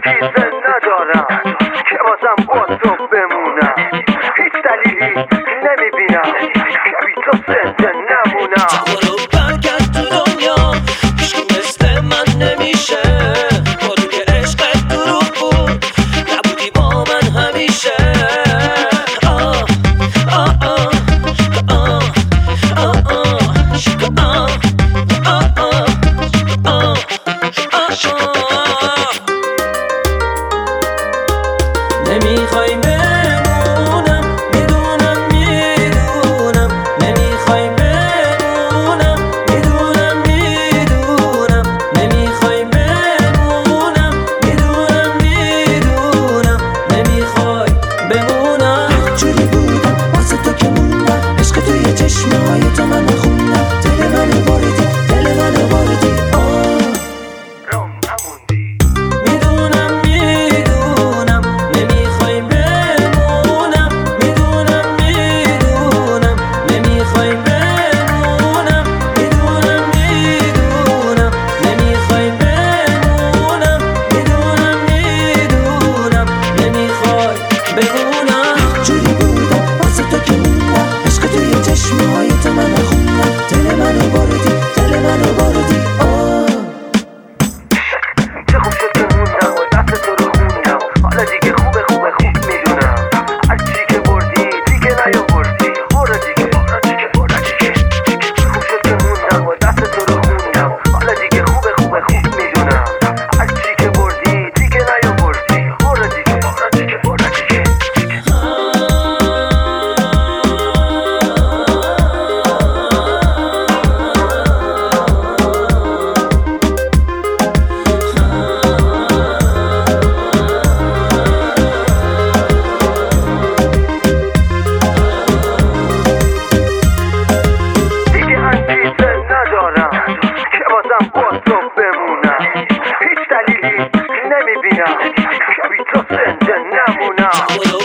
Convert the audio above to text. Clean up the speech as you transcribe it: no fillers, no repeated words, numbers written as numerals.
چیز ندارم که بازم با تو بمونم، هیچ دلیلی نمیبینم که بی تو زنده نمونم. برو برگرد تو دنیا، هیچکی مثل من نمیشه. بارو که عشقت دروغ بود، نبودی با من همیشه. نمیخوای بمونم، میدونم میدونم. نمیخوای بمونم، میدونم میدونم. نمیخوای بمونم، میدونم میدونم. نمیخوای بمونم. جوری بودم واسه تو که موندم، عشق توی چشمای تو منو خوندم. دل منو بردی، دل منو بردی. رام نموندی. میدونم میدونم. نمیخوای بمونم، میدونم میدونم. نمیخوای بمونم، میدونم میدونم. نمیخوای بمونم، میدونم میدونم. نمیخوای بمونم. جوری بودم واسه تو که موندم، عشق توی چشمای تو منو خوندم. دل منو بردی، دل منو بردی. چه خوب شد که موندم و دست تو رو خوندم، حالا دیگه خوبه خوب میدونم. هر چی که بردی دیگه نیاوردی، برو دیگه برو دیگه برو دیگه. چه خوب شد که موندم و دست تو رو خوندم، حالا دیگه خوبه خوب میدونم. هر چی که بردی دیگه نیاوردی، برو دیگه برو دیگه برو دیگه. که بازم با تو بمونم، هیچ دلیلی نمیبینم که بی تو زنده نمونم.